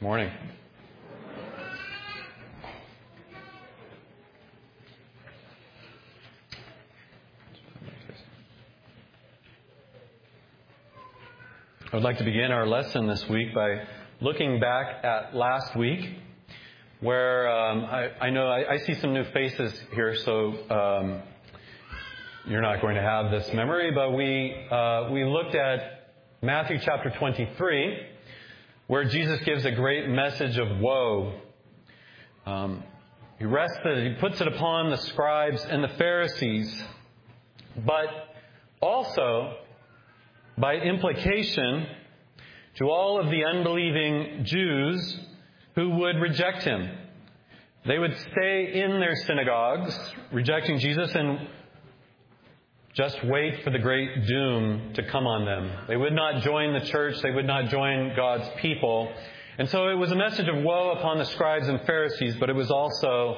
Morning. I would like to begin our lesson this week by looking back at last week, where I know I see some new faces here, so you're not going to have this memory, but we looked at Matthew chapter 23, where Jesus gives a great message of woe. He puts it upon the scribes and the Pharisees, but also, by implication, to all of the unbelieving Jews who would reject him. They would stay in their synagogues, rejecting Jesus, and just wait for the great doom to come on them. They would not join the church. They would not join God's people. And so it was a message of woe upon the scribes and Pharisees, but it was also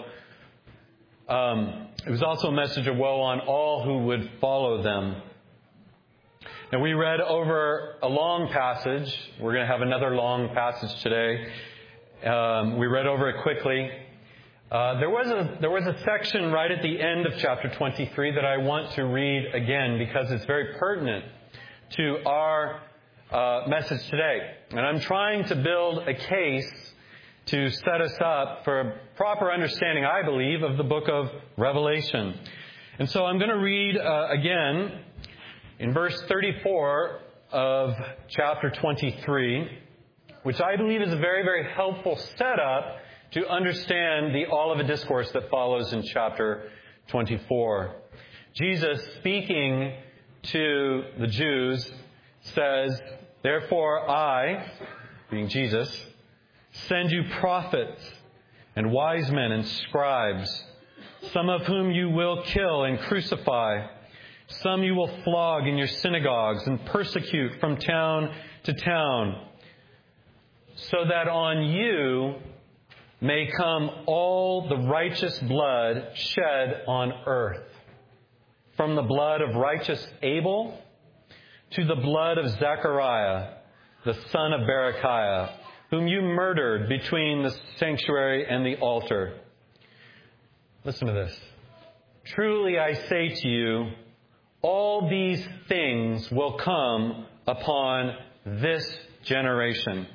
a message of woe on all who would follow them. Now, we read over a long passage. We're going to have another long passage today. We read over it quickly. There was a section right at the end of chapter 23 that I want to read again because it's very pertinent to our message today. And I'm trying to build a case to set us up for a proper understanding, I believe, of the book of Revelation. And so I'm going to read again in verse 34 of chapter 23, which I believe is a very, very helpful setup to understand the Olivet Discourse that follows in chapter 24. Jesus, speaking to the Jews, says, "Therefore I," being Jesus, "send you prophets and wise men and scribes, some of whom you will kill and crucify. Some you will flog in your synagogues and persecute from town to town, so that on you may come all the righteous blood shed on earth, from the blood of righteous Abel to the blood of Zechariah, the son of Berechiah, whom you murdered between the sanctuary and the altar." Listen to this. "Truly I say to you, all these things will come upon this generation."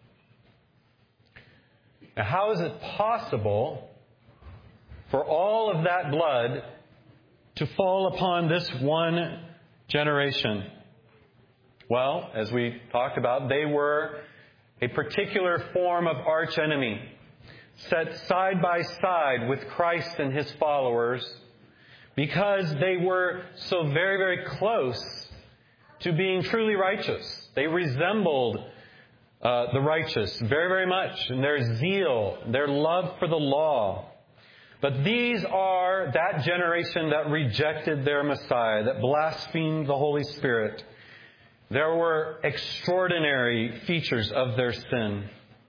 Now, how is it possible for all of that blood to fall upon this one generation? Well, as we talked about, they were a particular form of archenemy, set side by side with Christ and his followers, because they were so very, very close to being truly righteous. They resembled the righteous very, very much in their zeal, their love for the law. But these are that generation that rejected their Messiah, that blasphemed the Holy Spirit. There were extraordinary features of their sin.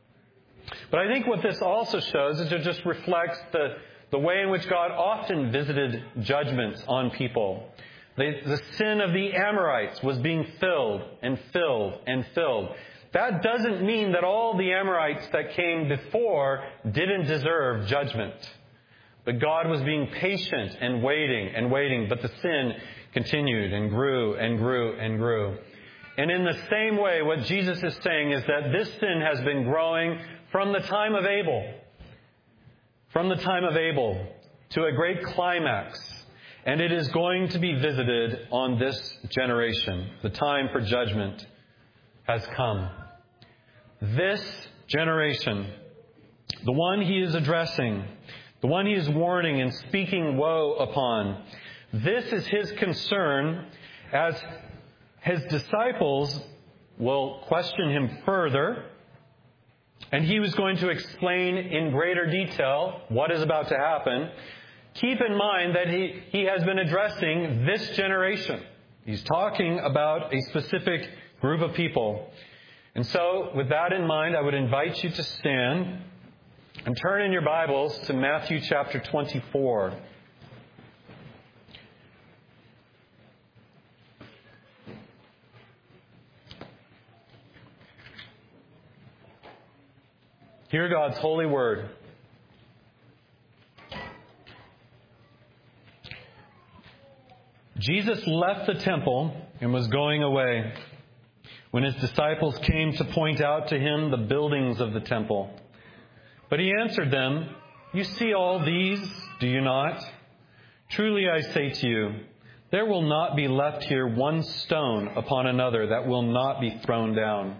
But I think what this also shows is it just reflects the way in which God often visited judgments on people. The sin of the Amorites was being filled and filled and filled. That doesn't mean that all the Amorites that came before didn't deserve judgment. But God was being patient and waiting, but the sin continued and grew and grew and grew. And in the same way, what Jesus is saying is that this sin has been growing from the time of Abel. From the time of Abel to a great climax. And it is going to be visited on this generation. The time for judgment has come. This generation, the one he is addressing, the one he is warning and speaking woe upon, this is his concern, as his disciples will question him further, and he was going to explain in greater detail what is about to happen. Keep in mind that he has been addressing this generation. He's talking about a specific group of people. And so, with that in mind, I would invite you to stand and turn in your Bibles to Matthew chapter 24. Hear God's holy word. Jesus left the temple and was going away when his disciples came to point out to him the buildings of the temple. But he answered them, "You see all these, do you not? Truly I say to you, there will not be left here one stone upon another that will not be thrown down."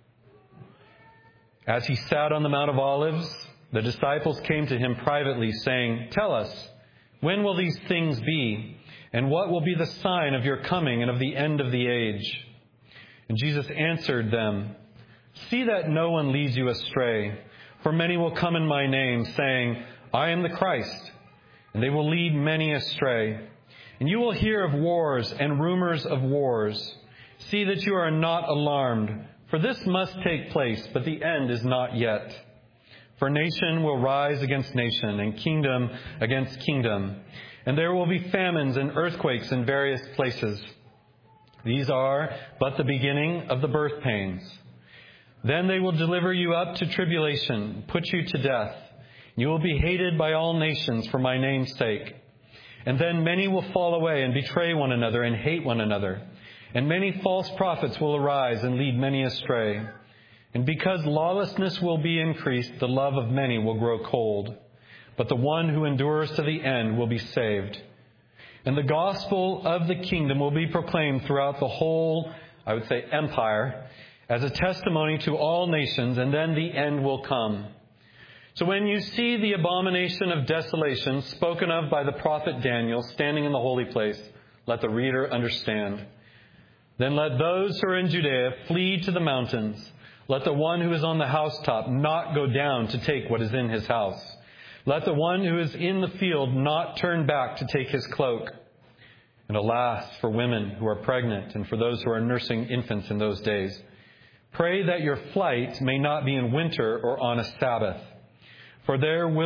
As he sat on the Mount of Olives, the disciples came to him privately, saying, "Tell us, when will these things be? And what will be the sign of your coming and of the end of the age?" And Jesus answered them, "See that no one leads you astray. For many will come in my name, saying, 'I am the Christ,' and they will lead many astray. And you will hear of wars and rumors of wars. See that you are not alarmed, for this must take place, but the end is not yet. For nation will rise against nation, and kingdom against kingdom. And there will be famines and earthquakes in various places. These are but the beginning of the birth pains. Then they will deliver you up to tribulation, put you to death. You will be hated by all nations for my name's sake. And then many will fall away and betray one another and hate one another. And many false prophets will arise and lead many astray. And because lawlessness will be increased, the love of many will grow cold. But the one who endures to the end will be saved. And the gospel of the kingdom will be proclaimed throughout the whole, I would say, empire, as a testimony to all nations, and then the end will come. So when you see the abomination of desolation spoken of by the prophet Daniel standing in the holy place, let the reader understand. Then let those who are in Judea flee to the mountains. Let the one who is on the housetop not go down to take what is in his house. Let the one who is in the field not turn back to take his cloak. And alas, for women who are pregnant and for those who are nursing infants in those days. Pray that your flight may not be in winter or on a Sabbath. For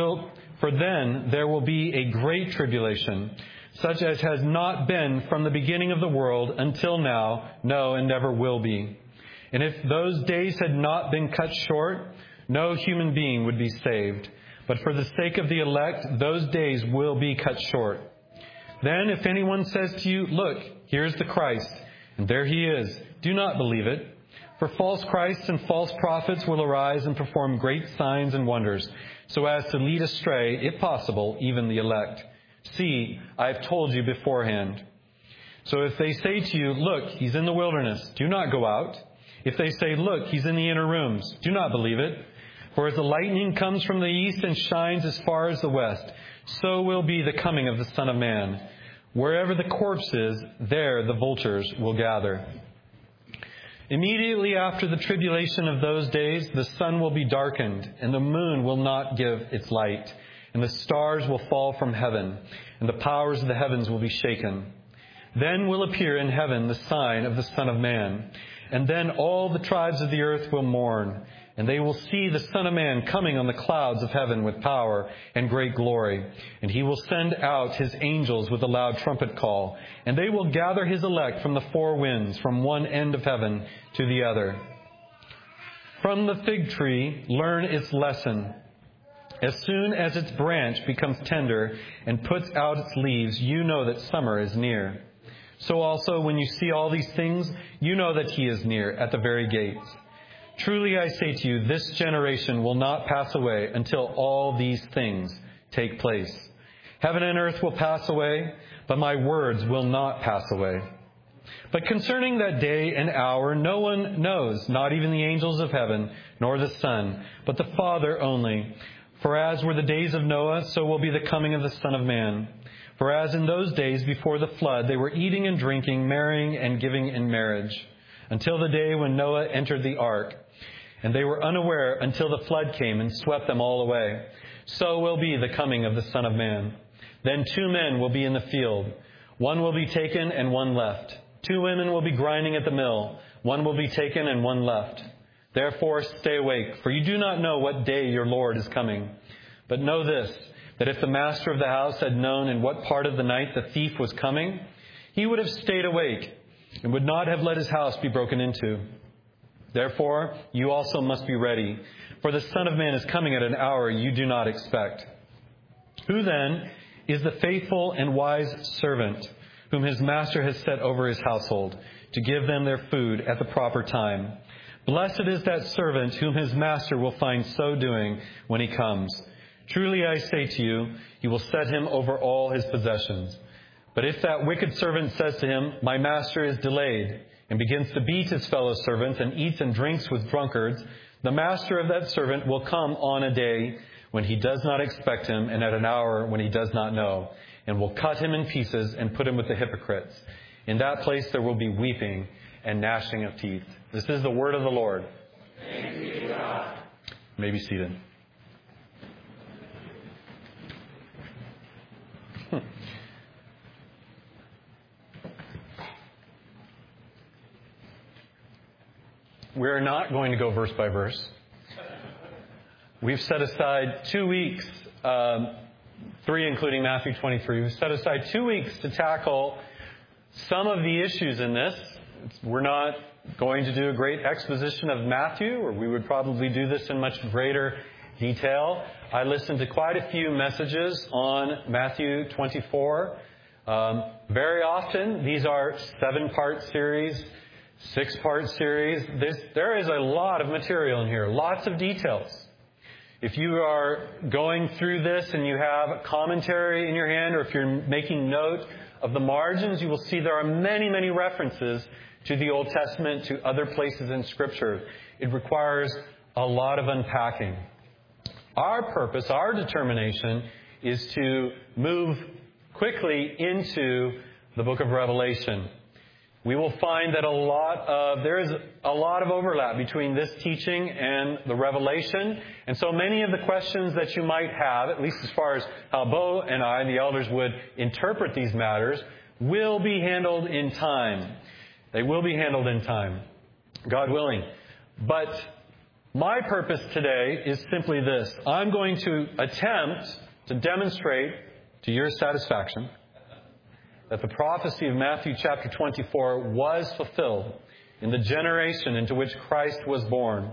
then there will be a great tribulation, such as has not been from the beginning of the world until now, no, and never will be. And if those days had not been cut short, no human being would be saved. But for the sake of the elect, those days will be cut short. Then if anyone says to you, 'Look, here's the Christ,' and there he is, do not believe it. For false Christs and false prophets will arise and perform great signs and wonders, so as to lead astray, if possible, even the elect. See, I have told you beforehand. So if they say to you, 'Look, he's in the wilderness,' do not go out. If they say, 'Look, he's in the inner rooms,' do not believe it. For as the lightning comes from the east and shines as far as the west, so will be the coming of the Son of Man. Wherever the corpse is, there the vultures will gather. Immediately after the tribulation of those days, the sun will be darkened, and the moon will not give its light, and the stars will fall from heaven, and the powers of the heavens will be shaken. Then will appear in heaven the sign of the Son of Man, and then all the tribes of the earth will mourn, and they will see the Son of Man coming on the clouds of heaven with power and great glory. And he will send out his angels with a loud trumpet call, and they will gather his elect from the four winds, from one end of heaven to the other. From the fig tree, learn its lesson. As soon as its branch becomes tender and puts out its leaves, you know that summer is near. So also, when you see all these things, you know that he is near, at the very gates. Truly I say to you, this generation will not pass away until all these things take place. Heaven and earth will pass away, but my words will not pass away. But concerning that day and hour, no one knows, not even the angels of heaven, nor the Son, but the Father only. For as were the days of Noah, so will be the coming of the Son of Man. For as in those days before the flood, they were eating and drinking, marrying and giving in marriage, until the day when Noah entered the ark. And they were unaware until the flood came and swept them all away. So will be the coming of the Son of Man. Then 2 men will be in the field. One will be taken and one left. 2 women will be grinding at the mill. One will be taken and one left. Therefore stay awake, for you do not know what day your Lord is coming. But know this, that if the master of the house had known in what part of the night the thief was coming, he would have stayed awake and would not have let his house be broken into. Therefore, you also must be ready, for the Son of Man is coming at an hour you do not expect. Who then is the faithful and wise servant whom his master has set over his household to give them their food at the proper time? Blessed is that servant whom his master will find so doing when he comes. Truly I say to you, he will set him over all his possessions. But if that wicked servant says to him, my master is delayed, and begins to beat his fellow servants and eats and drinks with drunkards, the master of that servant will come on a day when he does not expect him, and at an hour when he does not know, and will cut him in pieces and put him with the hypocrites. In that place there will be weeping and gnashing of teeth. This is the word of the Lord. Thanks be to God. You may be seated. We're not going to go verse by verse. We've set aside 2 weeks, 3 including Matthew 23. We've set aside 2 weeks to tackle some of the issues in this. We're not going to do a great exposition of Matthew, or we would probably do this in much greater detail. I listened to quite a few messages on Matthew 24. Very often, these are 7-part series, 6-part series. There is a lot of material in here, lots of details. If you are going through this and you have a commentary in your hand, or if you're making note of the margins, you will see there are many, many references to the Old Testament, to other places in Scripture. It requires a lot of unpacking. Our purpose, our determination, is to move quickly into the book of Revelation. We will find that there is a lot of overlap between this teaching and the Revelation. And so many of the questions that you might have, at least as far as how Bo and I, the elders, would interpret these matters, will be handled in time. They will be handled in time, God willing. But my purpose today is simply this. I'm going to attempt to demonstrate to your satisfaction that the prophecy of Matthew chapter 24 was fulfilled in the generation into which Christ was born.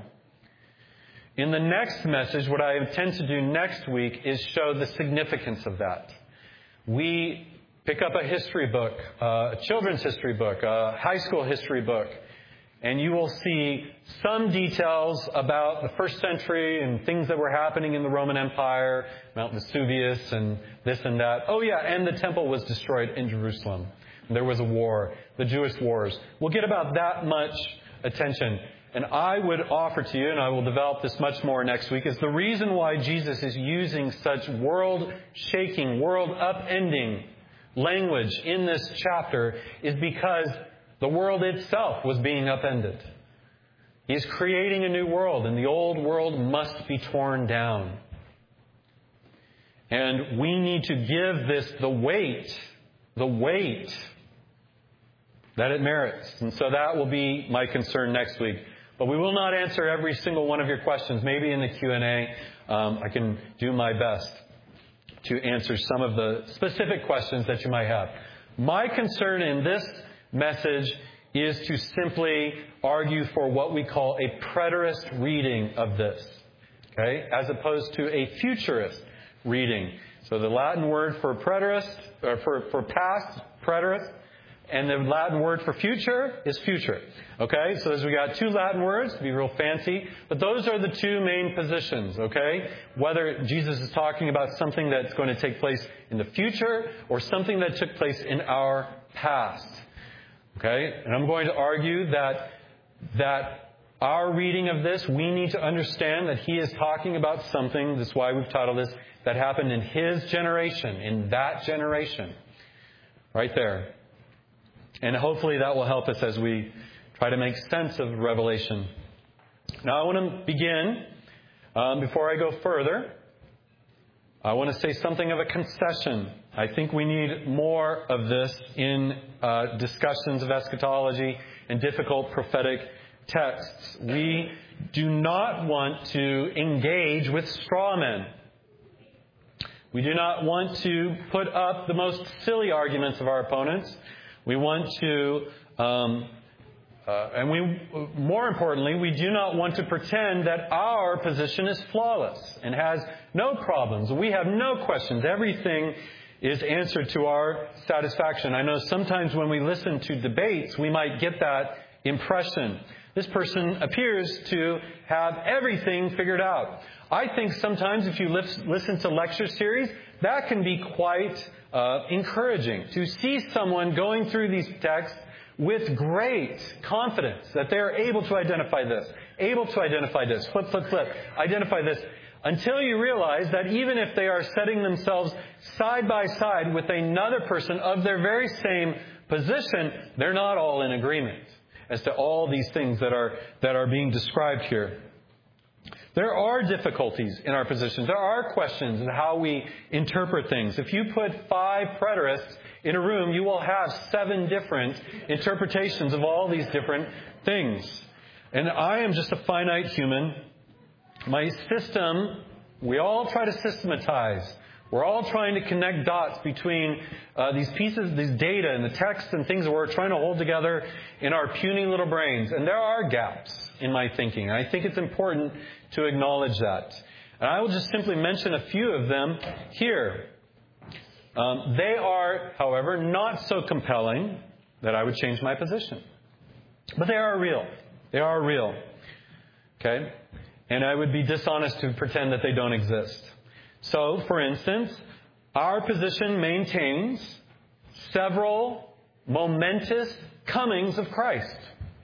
In the next message, what I intend to do next week is show the significance of that. We pick up a history book, a children's history book, a high school history book, and you will see some details about the first century and things that were happening in the Roman Empire, Mount Vesuvius and this and that. Oh yeah, and the temple was destroyed in Jerusalem. There was a war, the Jewish wars. We'll get about that much attention. And I would offer to you, and I will develop this much more next week, is the reason why Jesus is using such world-shaking, world-upending language in this chapter is because the world itself was being upended. He's creating a new world, and the old world must be torn down. And we need to give this the weight that it merits. And so that will be my concern next week. But we will not answer every single one of your questions. Maybe in the Q&A, I can do my best to answer some of the specific questions that you might have. My concern in this message is to simply argue for what we call a preterist reading of this, okay, as opposed to a futurist reading. So the Latin word for preterist, or for past, preterist, and the Latin word for future is future. Okay, so we got 2 Latin words to be real fancy, but those are the 2 main positions, okay? Whether Jesus is talking about something that's going to take place in the future or something that took place in our past. Okay? And I'm going to argue that our reading of this, we need to understand that he is talking about something, that's why we've titled this, that happened in his generation, in that generation. Right there. And hopefully that will help us as we try to make sense of Revelation. Now I want to begin, before I go further, I want to say something of a concession. I think we need more of this in discussions of eschatology and difficult prophetic texts. We do not want to engage with straw men. We do not want to put up the most silly arguments of our opponents. We want to more importantly, we do not want to pretend that our position is flawless and has no problems. We have no questions. Everything is answered to our satisfaction. I know sometimes when we listen to debates, we might get that impression. This person appears to have everything figured out. I think sometimes if you listen to lecture series, that can be quite encouraging to see someone going through these texts with great confidence that they are able to identify this, flip, identify this, until you realize that even if they are setting themselves side by side with another person of their very same position, they're not all in agreement as to all these things that are being described here. There are difficulties in our positions. There are questions in how we interpret things. If you put 5 preterists in a room, you will have 7 different interpretations of all these different things. And I am just a finite human. My system, we all try to systematize. We're all trying to connect dots between these pieces, these data and the text and things that we're trying to hold together in our puny little brains. And there are gaps in my thinking. And I think it's important to acknowledge that. And I will just simply mention a few of them here. They are, however, not so compelling that I would change my position. But they are real. They are real. Okay? And I would be dishonest to pretend that they don't exist. So, for instance, our position maintains several momentous comings of Christ.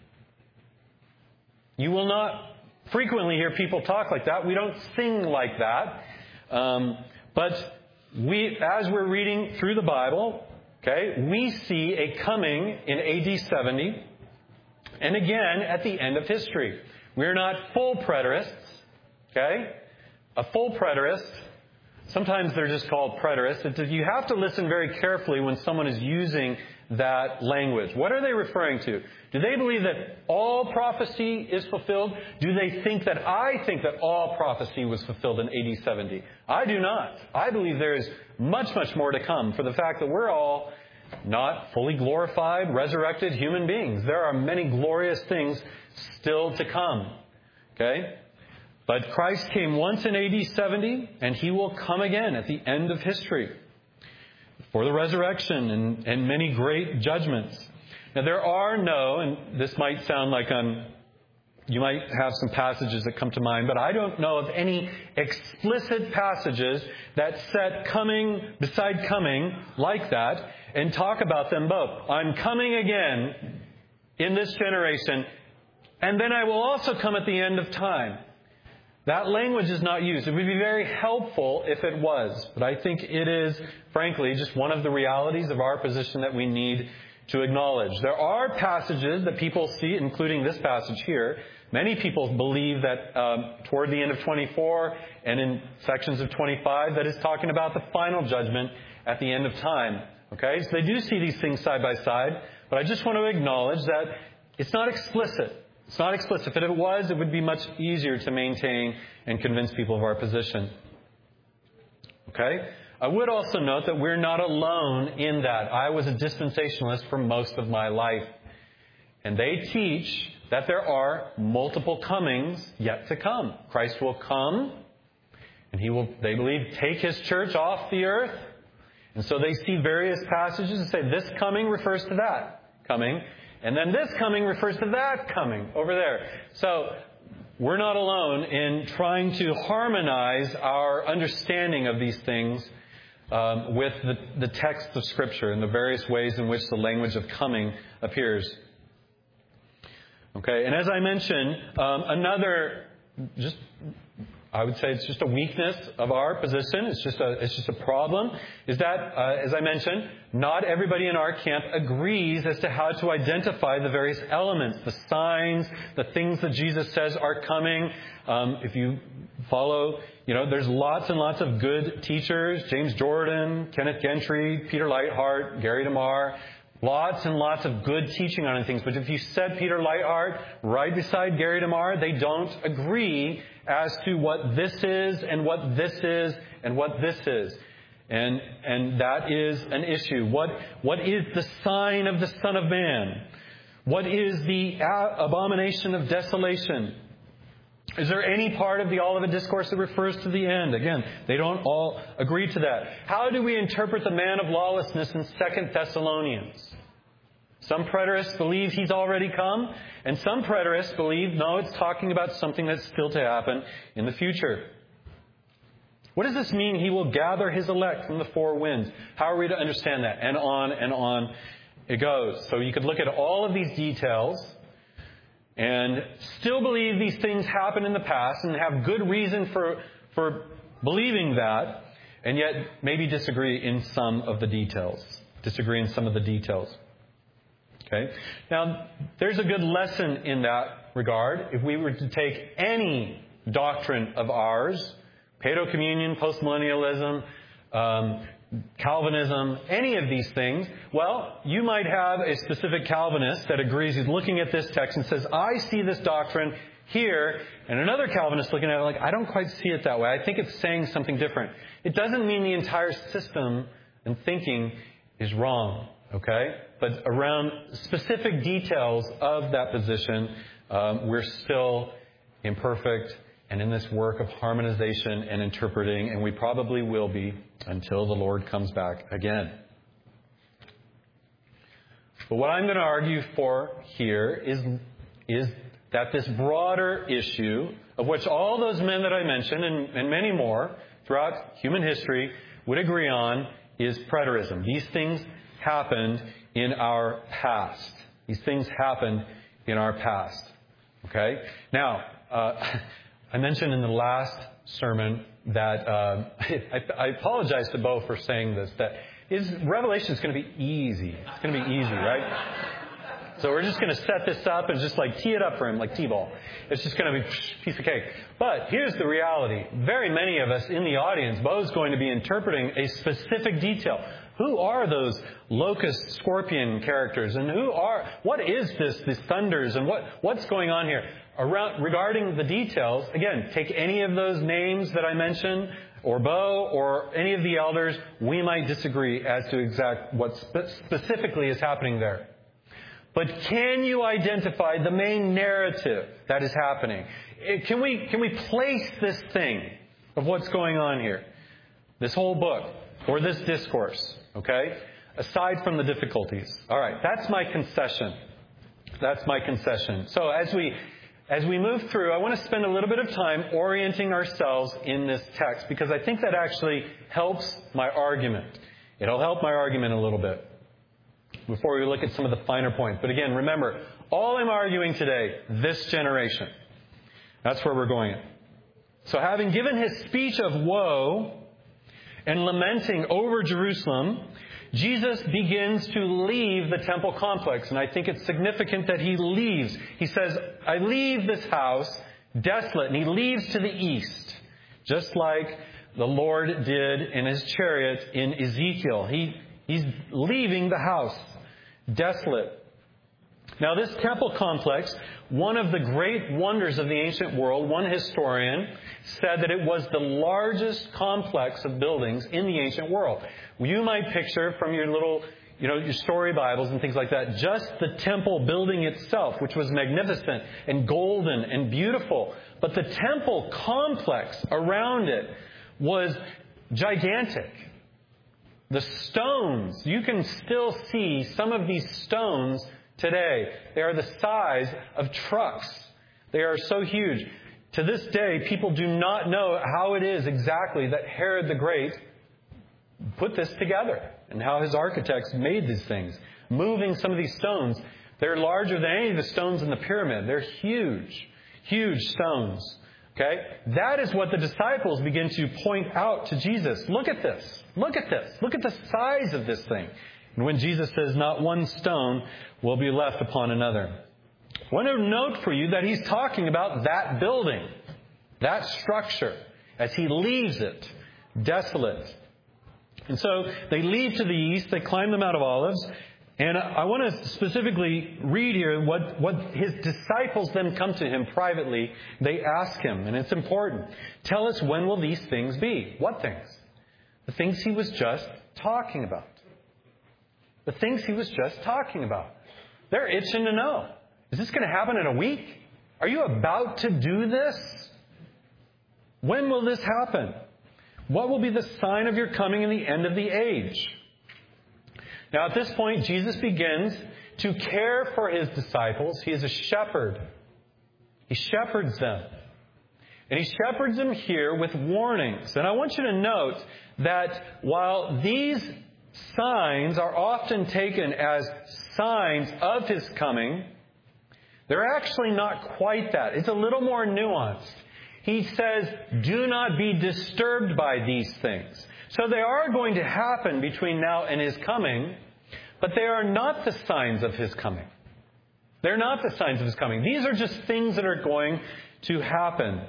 You will not frequently hear people talk like that. We don't sing like that. But as we're reading through the Bible, okay, we see a coming in AD 70 and again at the end of history. We're not full preterists, okay? A full preterist, sometimes they're just called preterists. You have to listen very carefully when someone is using that language. What are they referring to? Do they believe that all prophecy is fulfilled? Do they think that I think that all prophecy was fulfilled in AD 70? I do not. I believe there is much, much more to come for the fact that we're all not fully glorified, resurrected human beings. There are many glorious things still to come. Okay? But Christ came once in AD 70, and He will come again at the end of history for the resurrection and many great judgments. Now, there are and this might sound like you might have some passages that come to mind, but I don't know of any explicit passages that set coming beside coming like that and talk about them both. I'm coming again in this generation, and then I will also come at the end of time. That language is not used. It would be very helpful if it was, but I think it is, frankly, just one of the realities of our position that we need to acknowledge. There are passages that people see, including this passage here. Many people believe that toward the end of 24 and in sections of 25 that is talking about the final judgment at the end of time. Okay? So they do see these things side by side, but I just want to acknowledge that it's not explicit. It's not explicit. If it was, it would be much easier to maintain and convince people of our position. Okay? I would also note that we're not alone in that. I was a dispensationalist for most of my life. And they teach that there are multiple comings yet to come. Christ will come, and He will, they believe, take His church off the earth. And so they see various passages and say, this coming refers to that coming. And then this coming refers to that coming over there. So we're not alone in trying to harmonize our understanding of these things with the text of Scripture and the various ways in which the language of coming appears. Okay, and as I mentioned, I would say it's just a weakness of our position. It's just a problem. Is that, as I mentioned, not everybody in our camp agrees as to how to identify the various elements, the signs, the things that Jesus says are coming. If you follow, there's lots and lots of good teachers: James Jordan, Kenneth Gentry, Peter Leithart, Gary DeMar. Lots and lots of good teaching on things. But if you set Peter Leithart right beside Gary DeMar, they don't agree as to what this is and what this is and what this is. And that is an issue. What is the sign of the Son of Man? What is the abomination of desolation? Is there any part of the Olivet Discourse that refers to the end? Again, they don't all agree to that. How do we interpret the man of lawlessness in 2 Thessalonians? Some preterists believe he's already come, and some preterists believe, no, it's talking about something that's still to happen in the future. What does this mean? He will gather his elect from the four winds. How are we to understand that? And on it goes. So you could look at all of these details and still believe these things happened in the past and have good reason for believing that, and yet maybe disagree in some of the details. Okay? Now, there's a good lesson in that regard. If we were to take any doctrine of ours, paedo-communion, postmillennialism, Calvinism, any of these things, well, you might have a specific Calvinist that agrees, he's looking at this text and says, I see this doctrine here, and another Calvinist looking at it like, I don't quite see it that way. I think it's saying something different. It doesn't mean the entire system and thinking is wrong, okay? But around specific details of that position, we're still imperfect and in this work of harmonization and interpreting, and we probably will be until the Lord comes back again. But what I'm going to argue for here is that this broader issue, of which all those men that I mentioned and many more throughout human history would agree on, is preterism. These things happened in our past. Okay? Now, I mentioned in the last sermon that I apologize to Bo for saying this, that Revelation is going to be easy. It's going to be easy, right? So we're just going to set this up and just like tee it up for him like T-ball. It's just going to be a piece of cake. But here's the reality. Very many of us in the audience, Bo's going to be interpreting a specific detail. Who are those locust scorpion characters? And what is these thunders? And what's going on here? Regarding the details, again, take any of those names that I mentioned, or Bo, or any of the elders, we might disagree as to what specifically is happening there. But can you identify the main narrative that is happening? Can we place this thing of what's going on here? This whole book, or this discourse, okay? Aside from the difficulties. All right, that's my concession. So as we move through, I want to spend a little bit of time orienting ourselves in this text, because I think that actually helps my argument. It'll help my argument a little bit before we look at some of the finer points. But again, remember, all I'm arguing today, this generation. That's where we're going. So having given his speech of woe and lamenting over Jerusalem, Jesus begins to leave the temple complex. And I think it's significant that he leaves. He says, I leave this house desolate. And he leaves to the east, just like the Lord did in his chariot in Ezekiel. He's leaving the house desolate. Now, this temple complex, one of the great wonders of the ancient world, one historian said that it was the largest complex of buildings in the ancient world. You might picture from your little, your story Bibles and things like that, just the temple building itself, which was magnificent and golden and beautiful. But the temple complex around it was gigantic. The stones, you can still see some of these stones today. They are the size of trucks. They are so huge. To this day, people do not know how it is exactly that Herod the Great put this together and how his architects made these things. Moving some of these stones, they're larger than any of the stones in the pyramid. They're huge, huge stones. Okay? That is what the disciples begin to point out to Jesus. Look at this. Look at this. Look at the size of this thing. And when Jesus says, not one stone will be left upon another. I want to note for you that he's talking about that building, that structure, as he leaves it desolate. And so they leave to the east, they climb the Mount of Olives, and I want to specifically read here what his disciples then come to him privately. They ask him, and it's important. Tell us, when will these things be? What things? The things he was just talking about. The things he was just talking about. They're itching to know. Is this going to happen in a week? Are you about to do this? When will this happen? What will be the sign of your coming in the end of the age? Now, at this point, Jesus begins to care for his disciples. He is a shepherd. He shepherds them. And he shepherds them here with warnings. And I want you to note that while these signs are often taken as signs of his coming, they're actually not quite that. It's a little more nuanced. He says, do not be disturbed by these things. So they are going to happen between now and his coming, but they are not the signs of his coming. They're not the signs of his coming. These are just things that are going to happen.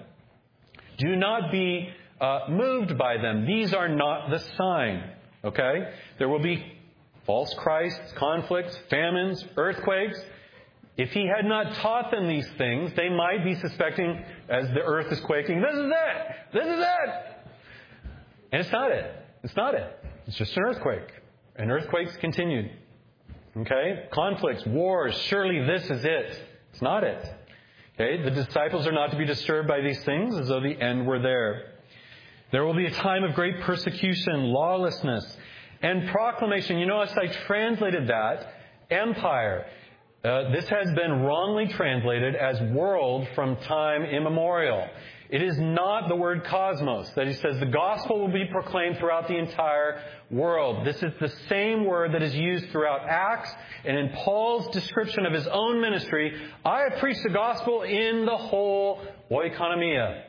Do not be moved by them. These are not the sign. Okay? There will be false Christs, conflicts, famines, earthquakes. If he had not taught them these things, they might be suspecting, as the earth is quaking, this is it! This is it! And it's not it. It's not it. It's just an earthquake. And earthquakes continued. Okay? Conflicts, wars, surely this is it. It's not it. Okay? The disciples are not to be disturbed by these things as though the end were there. There will be a time of great persecution, lawlessness, and proclamation. You notice I translated that, empire. This has been wrongly translated as world from time immemorial. It is not the word cosmos. That he says the gospel will be proclaimed throughout the entire world. This is the same word that is used throughout Acts and in Paul's description of his own ministry. I have preached the gospel in the whole oikonomia.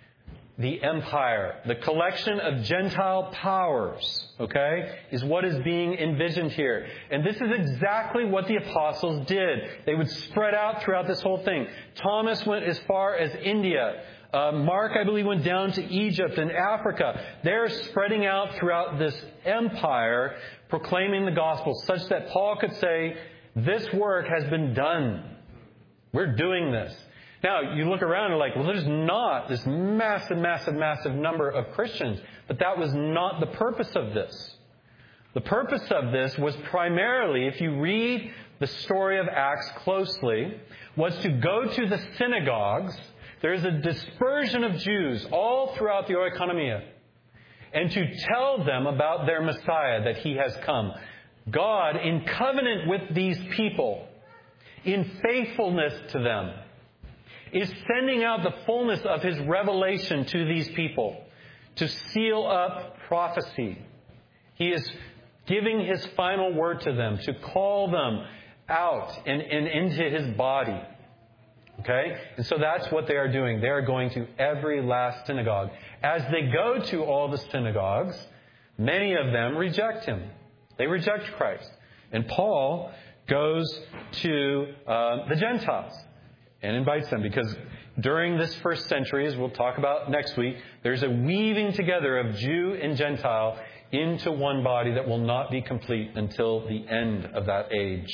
The empire, the collection of Gentile powers, okay, is what is being envisioned here. And this is exactly what the apostles did. They would spread out throughout this whole thing. Thomas went as far as India. Mark, I believe, went down to Egypt and Africa. They're spreading out throughout this empire, proclaiming the gospel, such that Paul could say, this work has been done. We're doing this. Now, you look around and like, well, there's not this massive number of Christians. But that was not the purpose of this. The purpose of this was primarily, if you read the story of Acts closely, was to go to the synagogues. There's a dispersion of Jews all throughout the oikonomia, and to tell them about their Messiah, that he has come. God, in covenant with these people, in faithfulness to them, is sending out the fullness of his revelation to these people to seal up prophecy. He is giving his final word to them, to call them out and into his body. Okay? And so that's what they are doing. They are going to every last synagogue. As they go to all the synagogues, many of them reject him. They reject Christ. And Paul goes to the Gentiles and invites them, because during this first century, as we'll talk about next week, there's a weaving together of Jew and Gentile into one body that will not be complete until the end of that age.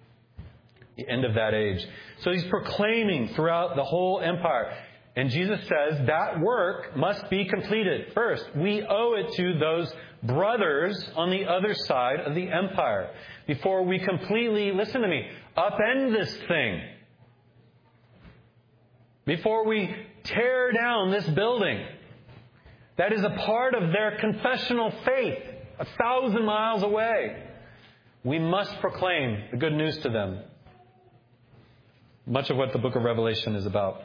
The end of that age. So he's proclaiming throughout the whole empire. And Jesus says that work must be completed. First, we owe it to those brothers on the other side of the empire before we completely, listen to me, upend this thing. Before we tear down this building that is a part of their confessional faith 1,000 miles away, we must proclaim the good news to them. Much of what the book of Revelation is about.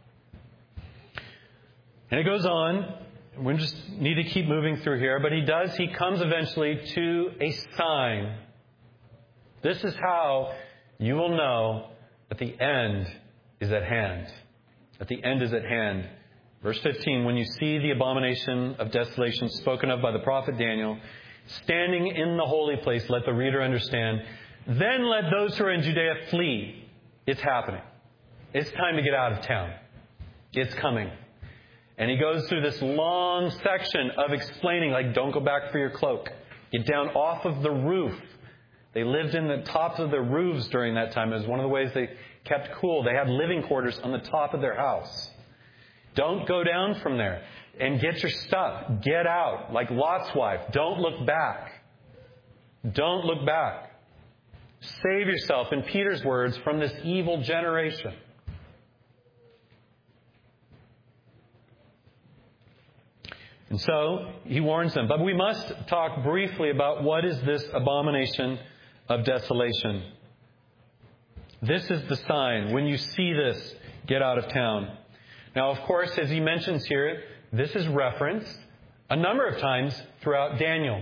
And it goes on. We just need to keep moving through here. But he comes eventually to a sign. This is how you will know that the end is at hand. That the end is at hand. Verse 15, when you see the abomination of desolation spoken of by the prophet Daniel, standing in the holy place, let the reader understand. Then let those who are in Judea flee. It's happening. It's time to get out of town. It's coming. And he goes through this long section of explaining, like, don't go back for your cloak. Get down off of the roof. They lived in the tops of their roofs during that time. It was one of the ways they kept cool. They had living quarters on the top of their house. Don't go down from there. And get your stuff. Get out. Like Lot's wife. Don't look back. Don't look back. Save yourself, in Peter's words, from this evil generation. And so he warns them. But we must talk briefly about what is this abomination of desolation. This is the sign. When you see this, get out of town. Now, of course, as he mentions here, this is referenced a number of times throughout Daniel.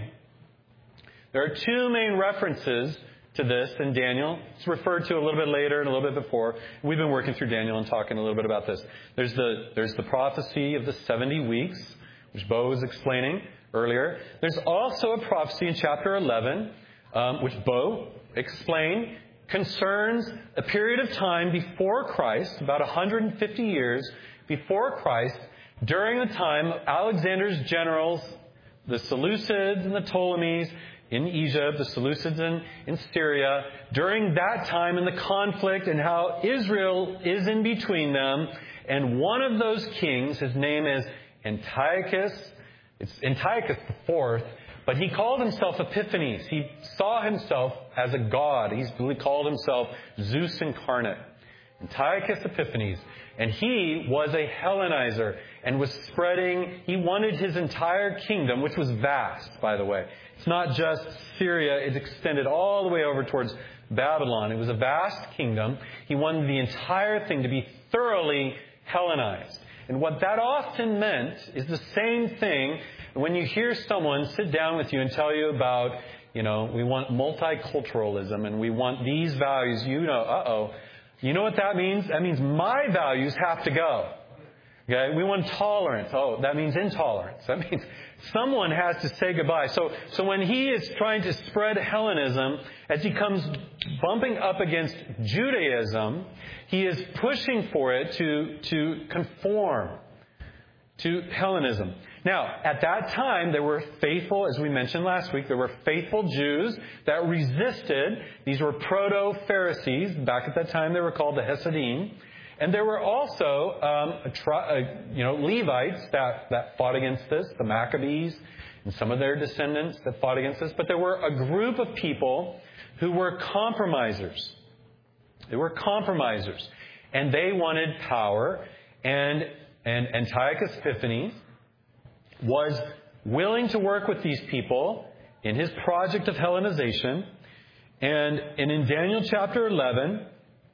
There are two main references to this in Daniel. It's referred to a little bit later and a little bit before. We've been working through Daniel and talking a little bit about this. There's the prophecy of the 70 weeks, which Bo was explaining earlier. There's also a prophecy in chapter 11, which Bo explained, concerns a period of time before Christ, about 150 years before Christ, during the time of Alexander's generals, the Seleucids and the Ptolemies in Egypt, the Seleucids in Syria, during that time in the conflict and how Israel is in between them. And one of those kings, his name is Antiochus. It's Antiochus IV, but he called himself Epiphanes. He saw himself as a god. He called himself Zeus incarnate. Antiochus Epiphanes. And he was a Hellenizer and was spreading. He wanted his entire kingdom, which was vast, by the way. It's not just Syria. It extended all the way over towards Babylon. It was a vast kingdom. He wanted the entire thing to be thoroughly Hellenized. And what that often meant is the same thing when you hear someone sit down with you and tell you about, we want multiculturalism and we want these values. You know what that means? That means my values have to go. Okay? We want tolerance. Oh, that means intolerance. That means someone has to say goodbye. So when he is trying to spread Hellenism, as he comes bumping up against Judaism, he is pushing for it to conform to Hellenism. Now, at that time, there were faithful, as we mentioned last week, there were faithful Jews that resisted. These were proto-Pharisees. Back at that time, they were called the Hasidim. And there were also Levites that fought against this, the Maccabees, and some of their descendants that fought against this. But there were a group of people who were compromisers. They were compromisers. And they wanted power. And Antiochus Epiphanes was willing to work with these people in his project of Hellenization. And in Daniel chapter 11,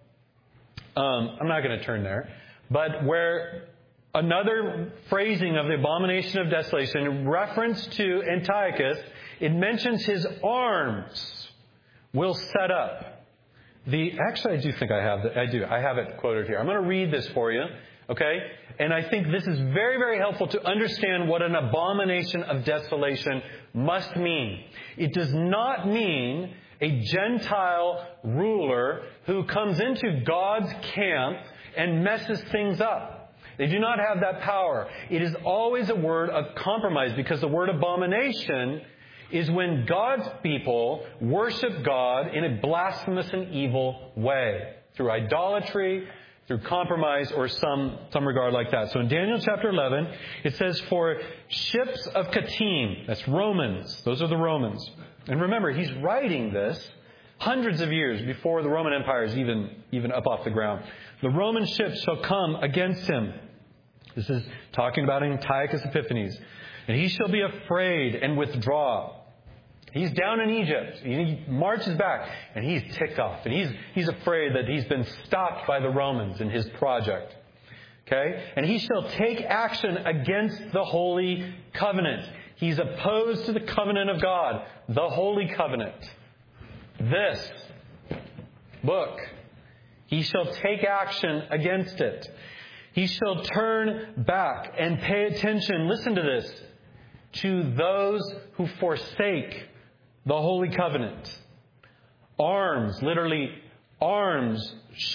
I'm not going to turn there, but where another phrasing of the abomination of desolation, in reference to Antiochus, it mentions his arms will set up. Actually, I do think I have I have it quoted here. I'm going to read this for you, okay? And I think this is very, very helpful to understand what an abomination of desolation must mean. It does not mean a Gentile ruler who comes into God's camp and messes things up. They do not have that power. It is always a word of compromise, because the word abomination is when God's people worship God in a blasphemous and evil way, through idolatry, through compromise, or some regard like that. So in Daniel chapter 11, it says, for ships of Kittim, that's Romans, those are the Romans. And remember, he's writing this hundreds of years before the Roman Empire is even up off the ground. The Roman ships shall come against him. This is talking about Antiochus Epiphanes. And he shall be afraid and withdraw. He's down in Egypt. He marches back and he's ticked off. And he's afraid that he's been stopped by the Romans in his project. Okay? And he shall take action against the Holy Covenant. He's opposed to the covenant of God, the Holy Covenant. This book. He shall take action against it. He shall turn back and pay attention, listen to this, to those who forsake the Holy Covenant. Arms, literally, arms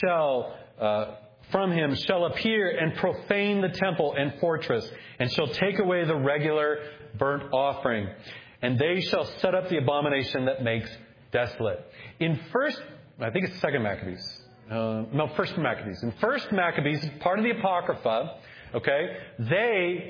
from him shall appear and profane the temple and fortress, and shall take away the regular burnt offering. And they shall set up the abomination that makes desolate. In First Maccabees. In First Maccabees, part of the Apocrypha, okay, they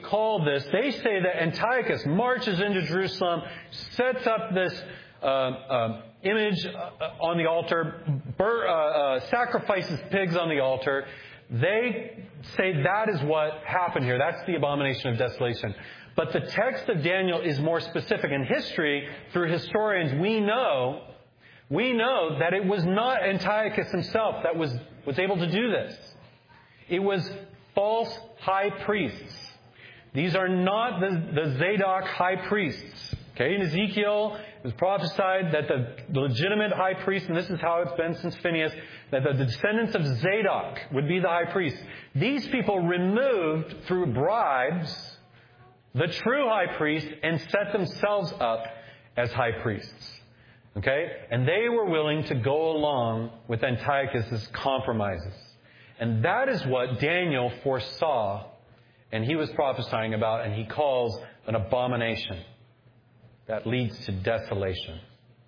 say that Antiochus marches into Jerusalem, sets up this image on the altar, sacrifices pigs on the altar. They say that is what happened here. That's the abomination of desolation. But the text of Daniel is more specific. In history, through historians, we know that it was not Antiochus himself that was able to do this. It was false high priests. These are not the Zadok high priests. Okay, in Ezekiel, it was prophesied that the legitimate high priest, and this is how it's been since Phinehas, that the descendants of Zadok would be the high priest. These people removed, through bribes, the true high priest and set themselves up as high priests. Okay? And they were willing to go along with Antiochus' compromises. And that is what Daniel foresaw, and he was prophesying about, and he calls an abomination that leads to desolation.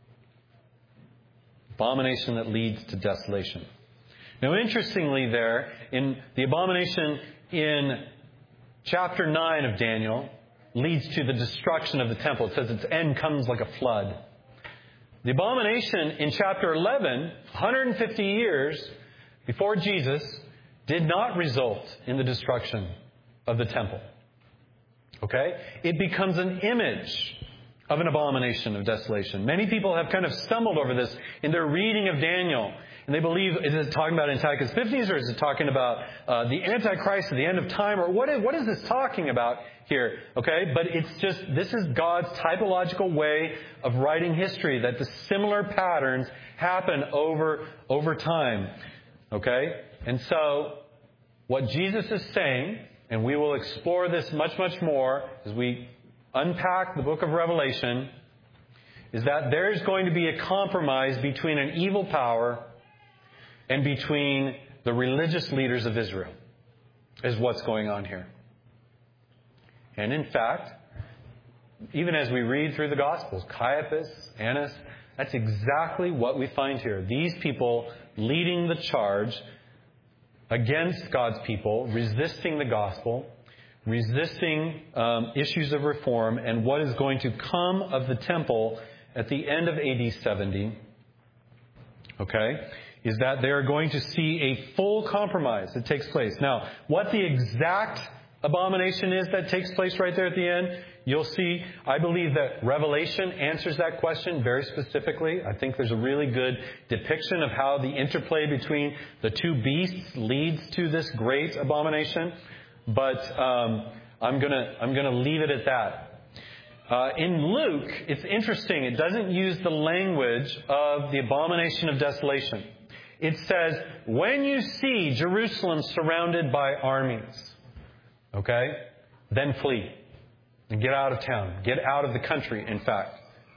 Abomination that leads to desolation. Now, interestingly there, in the abomination in chapter 9 of Daniel leads to the destruction of the temple. It says its end comes like a flood. The abomination in chapter 11, 150 years before Jesus, did not result in the destruction of the temple. Okay? It becomes an image of an abomination of desolation. Many people have kind of stumbled over this in their reading of Daniel. And they believe, is it talking about Antiochus Epiphanes, or is it talking about the Antichrist at the end of time? Or what is this talking about here? Okay? But it's just, this is God's typological way of writing history, that the similar patterns happen over time. Okay? And so, what Jesus is saying, and we will explore this much, much more as we unpack the book of Revelation, is that there's going to be a compromise between an evil power and between the religious leaders of Israel, is what's going on here. And in fact, even as we read through the Gospels, Caiaphas, Annas, that's exactly what we find here. These people leading the charge against God's people, resisting the gospel, resisting issues of reform, and what is going to come of the temple at the end of AD 70, okay, is that they are going to see a full compromise that takes place. Now, what the exact abomination is that takes place right there at the end, you'll see, I believe that Revelation answers that question very specifically. I think there's a really good depiction of how the interplay between the two beasts leads to this great abomination. But I'm gonna leave it at that. In Luke, it's interesting. It doesn't use the language of the abomination of desolation. It says, when you see Jerusalem surrounded by armies, okay, then flee. And get out of town. Get out of the country, in fact.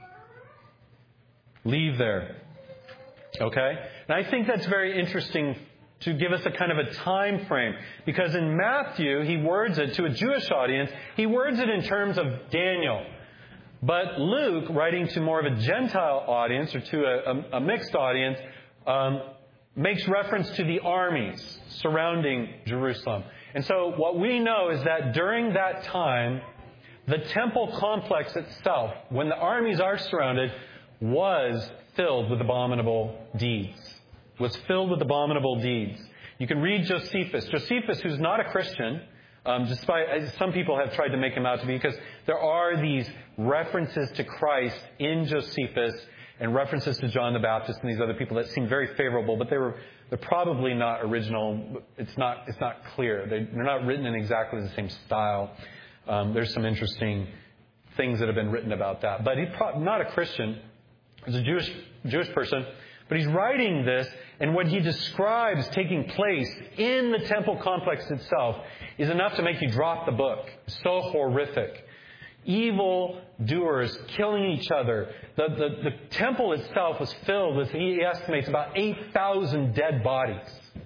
Leave there. Okay? And I think that's very interesting to give us a kind of a time frame. Because in Matthew, he words it to a Jewish audience. He words it in terms of Daniel. But Luke, writing to more of a Gentile audience, or to a mixed audience, makes reference to the armies surrounding Jerusalem. And so what we know is that during that time, the temple complex itself, when the armies are surrounded, was filled with abominable deeds. Was filled with abominable deeds. You can read Josephus. Josephus, who's not a Christian, despite some people have tried to make him out to be, because there are these references to Christ in Josephus and references to John the Baptist and these other people that seem very favorable, but they're probably not original. It's not clear. They're not written in exactly the same style. There's some interesting things that have been written about that. But he's not a Christian. He's a Jewish person. But he's writing this, and what he describes taking place in the temple complex itself is enough to make you drop the book. It's so horrific. Evil doers killing each other. The temple itself was filled with, he estimates, about 8,000 dead bodies.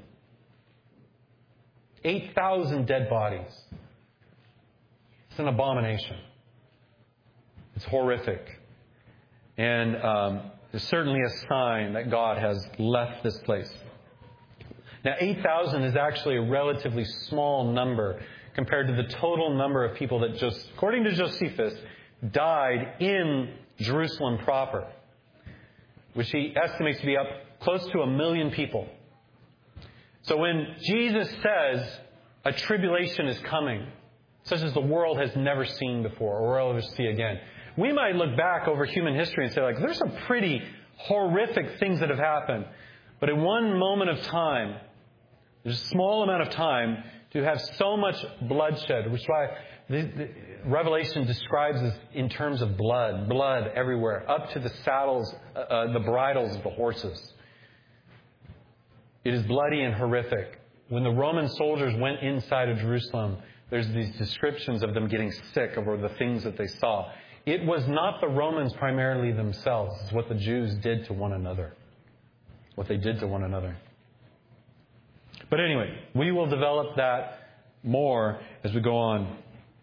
8,000 dead bodies. It's an abomination. It's horrific. And there's certainly a sign that God has left this place. Now, 8,000 is actually a relatively small number compared to the total number of people that just, according to Josephus, died in Jerusalem proper. which he estimates to be up close to 1 million people. So when Jesus says a tribulation is coming, such as the world has never seen before or will ever see again, we might look back over human history and say, like, there's some pretty horrific things that have happened. But in one moment of time, there's a small amount of time to have so much bloodshed, which is why the Revelation describes this in terms of blood everywhere, up to the saddles, the bridles of the horses. It is bloody and horrific. When the Roman soldiers went inside of Jerusalem, there's these descriptions of them getting sick over the things that they saw. It was not the Romans primarily themselves. It's what the Jews did to one another. What they did to one another. But anyway, we will develop that more as we go on.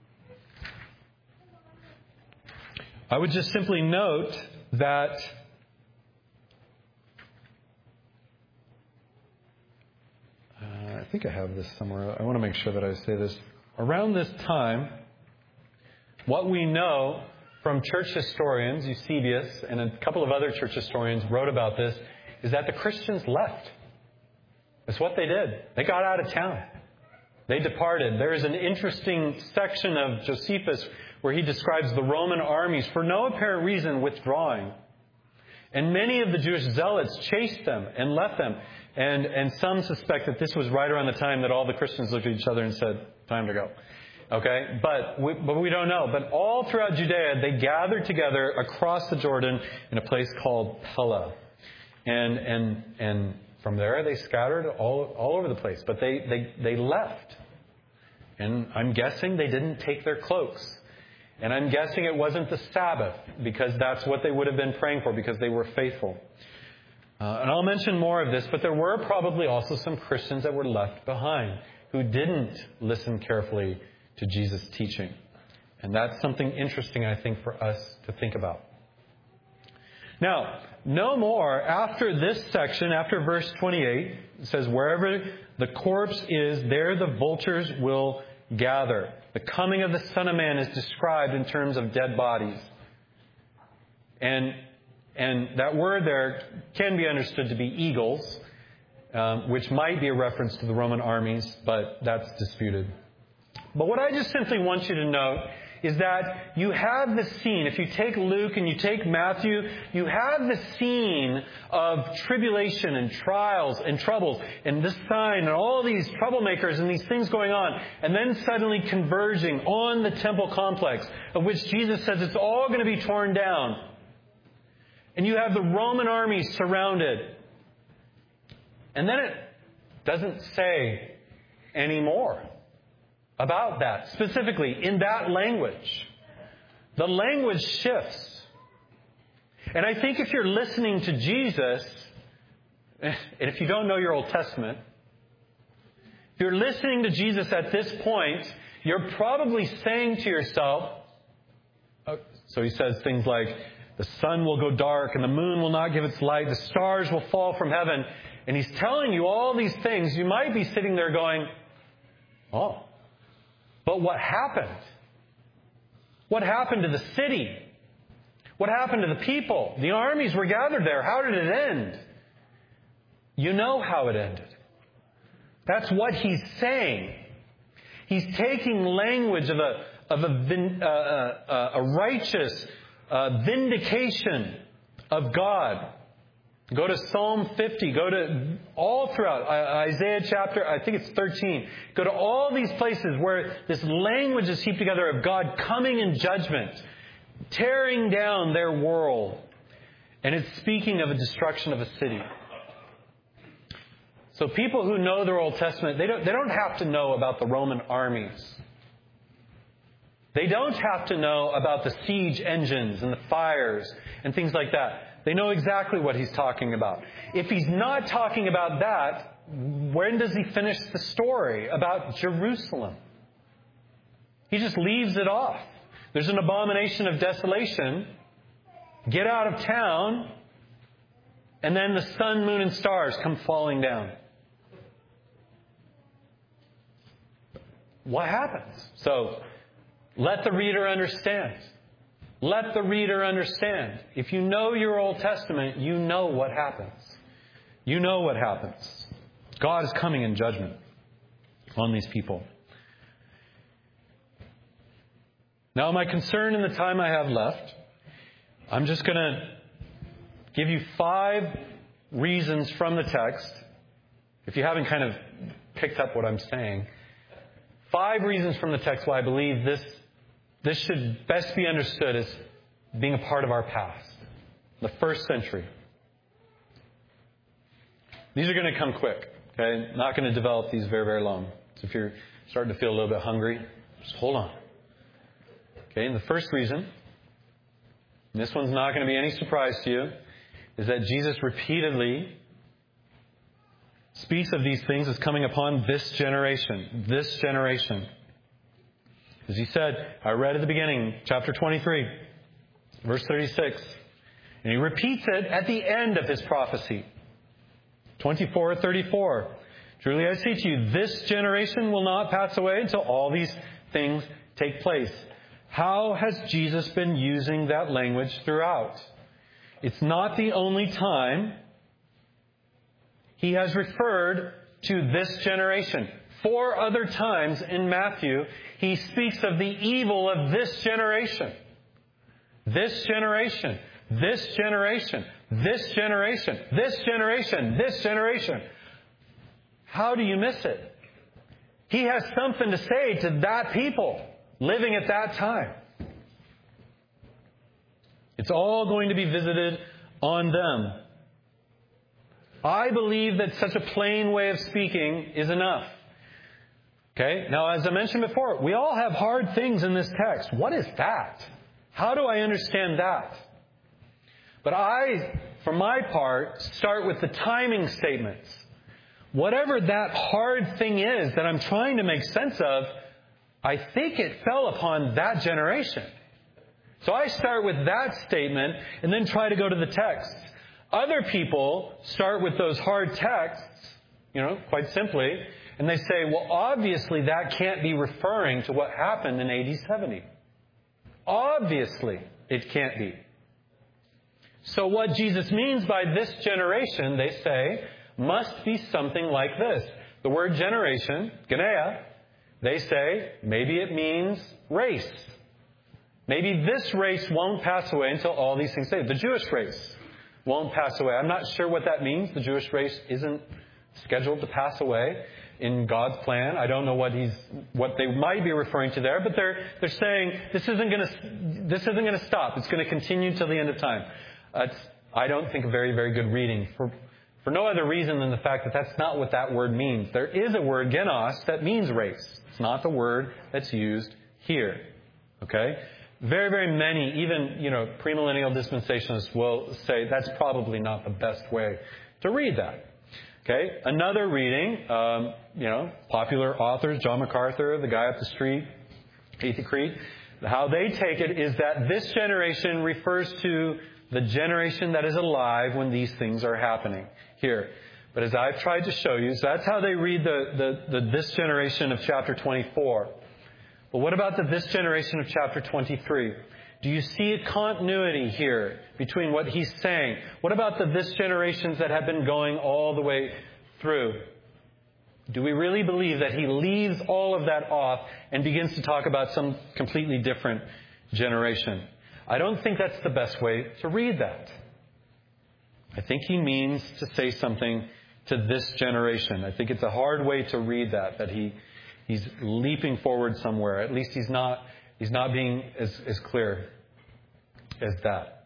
I would just simply note that I think I have this somewhere. I want to make sure that I say this. Around this time, what we know from church historians, Eusebius and a couple of other church historians wrote about this, is that the Christians left. That's what they did. They got out of town. They departed. There is an interesting section of Josephus where he describes the Roman armies, for no apparent reason, withdrawing. And many of the Jewish zealots chased them and left them. And some suspect that this was right around the time that all the Christians looked at each other and said, time to go. Okay? But we don't know. But all throughout Judea, they gathered together across the Jordan in a place called Pella. And from there, they scattered all over the place. But they left. And I'm guessing they didn't take their cloaks. And I'm guessing it wasn't the Sabbath, because that's what they would have been praying for, because they were faithful. And I'll mention more of this, but there were probably also some Christians that were left behind who didn't listen carefully to Jesus' teaching. And that's something interesting, I think, for us to think about. Now, no more, after this section, after verse 28, it says, wherever the corpse is, there the vultures will gather. The coming of the Son of Man is described in terms of dead bodies. And that word there can be understood to be eagles, which might be a reference to the Roman armies, but that's disputed. But what I just simply want you to note is that you have the scene. If you take Luke and you take Matthew, you have the scene of tribulation and trials and troubles and this sign and all these troublemakers and these things going on, and then suddenly converging on the temple complex, of which Jesus says it's all going to be torn down. And you have the Roman army surrounded. And then it doesn't say any more about that, specifically in that language. The language shifts. And I think if you're listening to Jesus, and if you don't know your Old Testament, if you're listening to Jesus at this point, you're probably saying to yourself, so he says things like, the sun will go dark and the moon will not give its light, the stars will fall from heaven. And he's telling you all these things. You might be sitting there going, oh, but what happened? What happened to the city? What happened to the people? The armies were gathered there. How did it end? You know how it ended. That's what he's saying. He's taking language of a righteous vindication of God. Go to Psalm 50. Go to all throughout Isaiah chapter, I think it's 13. Go to all these places where this language is heaped together of God coming in judgment, tearing down their world. And it's speaking of a destruction of a city. So people who know their Old Testament, they don't have to know about the Roman armies. They don't have to know about the siege engines and the fires and things like that. They know exactly what he's talking about. If he's not talking about that, when does he finish the story about Jerusalem? He just leaves it off. There's an abomination of desolation. Get out of town. And then the sun, moon, and stars come falling down. What happens? So, let the reader understand. Let the reader understand. If you know your Old Testament, you know what happens. You know what happens. God is coming in judgment on these people. Now, my concern in the time I have left, I'm just going to give you 5 reasons from the text. If you haven't kind of picked up what I'm saying, 5 reasons from the text why I believe this should best be understood as being a part of our past, the first century. These are going to come quick, okay? Not going to develop these very, very long. So if you're starting to feel a little bit hungry, just hold on. Okay, and the first reason, and this one's not going to be any surprise to you, is that Jesus repeatedly speaks of these things as coming upon this generation. This generation. As he said, I read at the beginning, chapter 23, verse 36. And he repeats it at the end of his prophecy. 24:34. Truly I say to you, this generation will not pass away until all these things take place. How has Jesus been using that language throughout? It's not the only time he has referred to this generation. 4 other times in Matthew, he speaks of the evil of this generation. This generation. This generation. This generation. This generation. This generation. How do you miss it? He has something to say to that people living at that time. It's all going to be visited on them. I believe that such a plain way of speaking is enough. Okay? Now, as I mentioned before, we all have hard things in this text. What is that? How do I understand that? But I, for my part, start with the timing statements. Whatever that hard thing is that I'm trying to make sense of, I think it fell upon that generation. So I start with that statement and then try to go to the text. Other people start with those hard texts, quite simply, and they say, well, obviously that can't be referring to what happened in AD 70. Obviously it can't be. So what Jesus means by this generation, they say, must be something like this. The word generation, genea, they say, maybe it means race. Maybe this race won't pass away until all these things say. The Jewish race won't pass away. I'm not sure what that means. The Jewish race isn't scheduled to pass away in God's plan. I don't know what they might be referring to there, but they're saying this isn't going to stop. It's going to continue till the end of time. I don't think a very, very good reading for no other reason than the fact that that's not what that word means. There is a word, genos, that means race. It's not the word that's used here. Okay? Very, very many, even, premillennial dispensationalists will say that's probably not the best way to read that. Okay? Another reading, popular authors, John MacArthur, the guy up the street, Heath Creed, how they take it is that this generation refers to the generation that is alive when these things are happening here. But as I've tried to show you, so that's how they read this generation of chapter 24. But what about this generation of chapter 23? Do you see a continuity here between what he's saying? What about this generations that have been going all the way through? Do we really believe that he leaves all of that off and begins to talk about some completely different generation? I don't think that's the best way to read that. I think he means to say something to this generation. I think it's a hard way to read that he's leaping forward somewhere. At least he's not being as clear as that.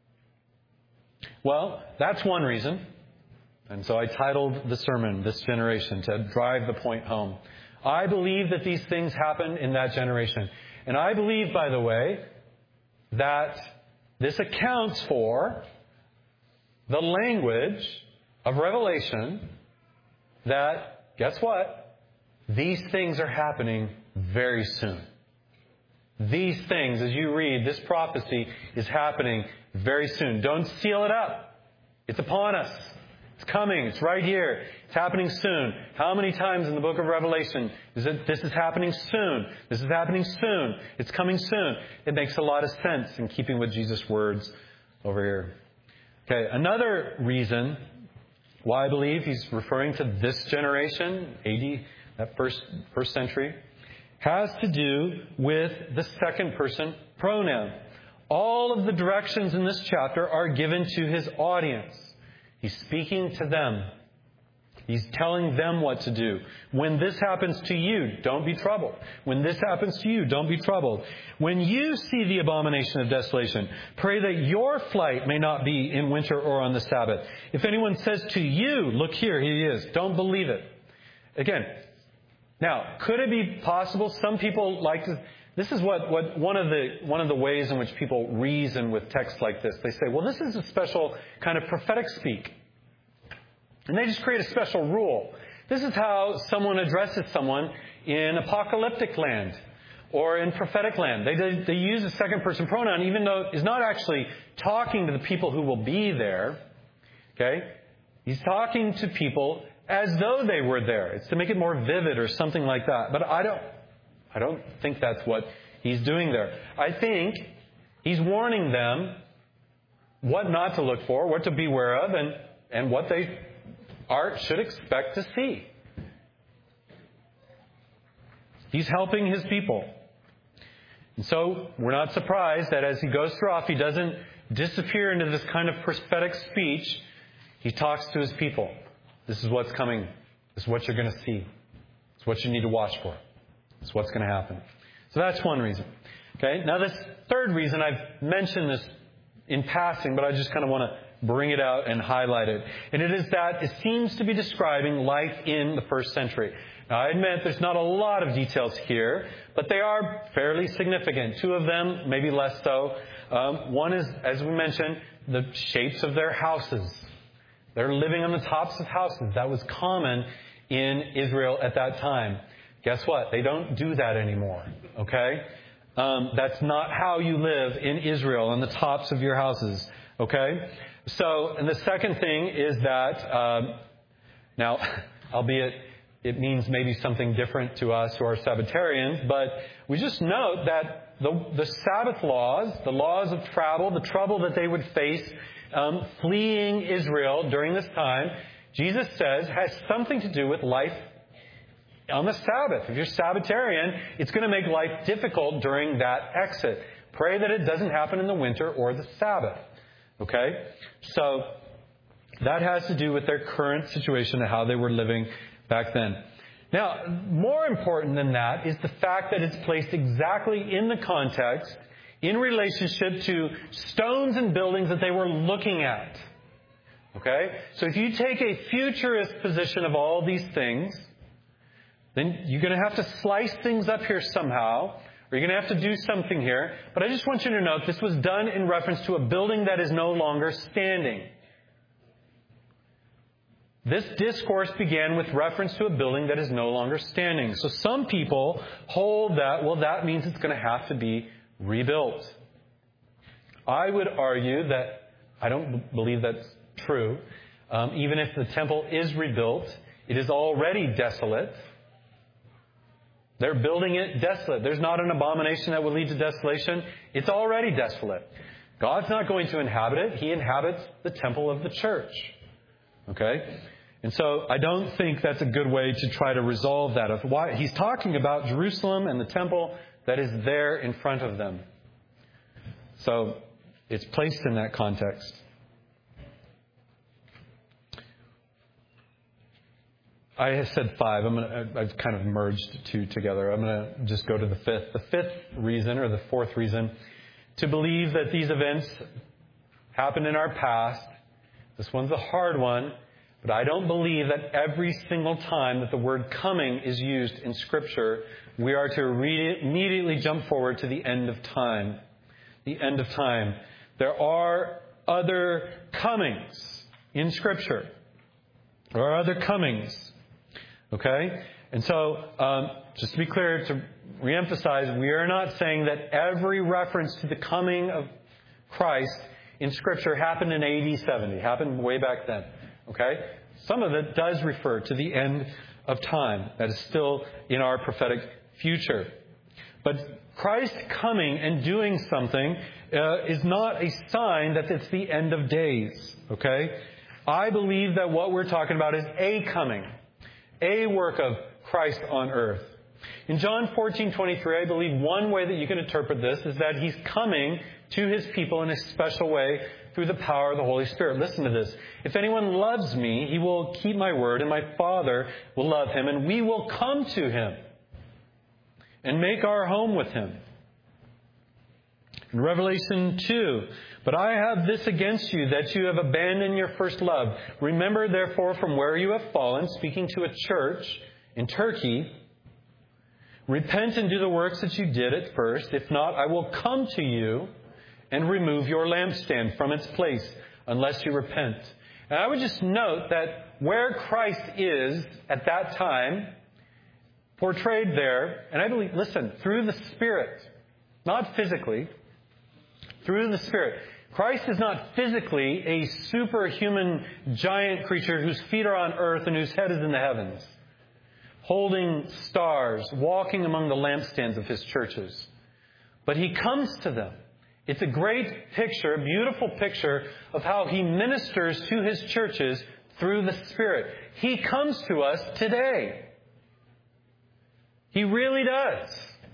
Well, that's one reason. And so I titled the sermon, This Generation, to drive the point home. I believe that these things happened in that generation. And I believe, by the way, that this accounts for the language of Revelation that, guess what? These things are happening very soon. These things, as you read, this prophecy is happening very soon. Don't seal it up. It's upon us. It's coming. It's right here. It's happening soon. How many times in the book of Revelation is it, this is happening soon? This is happening soon. It's coming soon. It makes a lot of sense in keeping with Jesus' words over here. Okay, another reason why I believe he's referring to this generation, AD, that first century, has to do with the second person pronoun. All of the directions in this chapter are given to his audience. He's speaking to them. He's telling them what to do. When this happens to you, don't be troubled. When this happens to you, don't be troubled. When you see the abomination of desolation, pray that your flight may not be in winter or on the Sabbath. If anyone says to you, look here, he is, don't believe it. Again, now, could it be possible? Some people like to... This is what one of the ways in which people reason with texts like this. They say, well, this is a special kind of prophetic speak. And they just create a special rule. This is how someone addresses someone in apocalyptic land or in prophetic land. They use a second person pronoun even though it's not actually talking to the people who will be there. Okay? He's talking to people as though they were there. It's to make it more vivid or something like that. But I don't think that's what he's doing there. I think he's warning them what not to look for, what to beware of, and what they should expect to see. He's helping his people. And so we're not surprised that as he goes through off, he doesn't disappear into this kind of prophetic speech. He talks to his people. This is what's coming. This is what you're going to see. It's what you need to watch for. It's what's going to happen. So that's one reason. Okay. Now this third reason, I've mentioned this in passing, but I just kind of want to bring it out and highlight it. And it is that it seems to be describing life in the first century. Now I admit there's not a lot of details here, but they are fairly significant. Two of them, maybe less so. One is, as we mentioned, the shapes of their houses. They're living on the tops of houses. That was common in Israel at that time. Guess what? They don't do that anymore. Okay? That's not how you live in Israel, on the tops of your houses. Okay? So, and the second thing is that, now, albeit it means maybe something different to us who are Sabbatarians, but we just note that the Sabbath laws, the laws of travel, the trouble that they would face fleeing Israel during this time, Jesus says has something to do with life on the Sabbath. If you're Sabbatarian, it's going to make life difficult during that exit. Pray that it doesn't happen in the winter or the Sabbath. Okay? So that has to do with their current situation and how they were living back then. Now, more important than that is the fact that it's placed exactly in the context in relationship to stones and buildings that they were looking at. Okay? So if you take a futurist position of all these things, then you're going to have to slice things up here somehow, or you're going to have to do something here. But I just want you to note this was done in reference to a building that is no longer standing. This discourse began with reference to a building that is no longer standing. So some people hold that, well, that means it's going to have to be rebuilt. I would argue that I don't believe that's true. Even if the temple is rebuilt, it is already desolate. They're building it desolate. There's not an abomination that will lead to desolation. It's already desolate. God's not going to inhabit it. He inhabits the temple of the church. Okay? And so I don't think that's a good way to try to resolve that. He's talking about Jerusalem and the temple that is there in front of them. So it's placed in that context. I have said 5. I've kind of merged 2 together. I'm going to just go to the 5th. The 5th reason, or the 4th reason, to believe that these events happened in our past. This one's a hard one, but I don't believe that every single time that the word coming is used in Scripture, we are to immediately jump forward to the end of time. The end of time. There are other comings in Scripture. There are other comings. Okay? And so, just to be clear, to reemphasize, we are not saying that every reference to the coming of Christ in Scripture happened in AD 70. Happened way back then. Okay? Some of it does refer to the end of time. That is still in our prophetic future. But Christ coming and doing something is not a sign that it's the end of days. Okay? I believe that what we're talking about is a coming, a work of Christ on earth. In John 14:23, I believe one way that you can interpret this is that He's coming to His people in a special way through the power of the Holy Spirit. Listen to this. If anyone loves me, he will keep my word, and my Father will love him, and we will come to him and make our home with him. In Revelation 2, but I have this against you, that you have abandoned your first love. Remember, therefore, from where you have fallen, speaking to a church in Turkey, repent and do the works that you did at first. If not, I will come to you and remove your lampstand from its place, unless you repent. And I would just note that where Christ is at that time, portrayed there, and I believe, listen, through the Spirit, not physically, through the Spirit. Christ is not physically a superhuman giant creature whose feet are on earth and whose head is in the heavens, holding stars, walking among the lampstands of His churches. But He comes to them. It's a great picture, a beautiful picture of how He ministers to His churches through the Spirit. He comes to us today. He really does.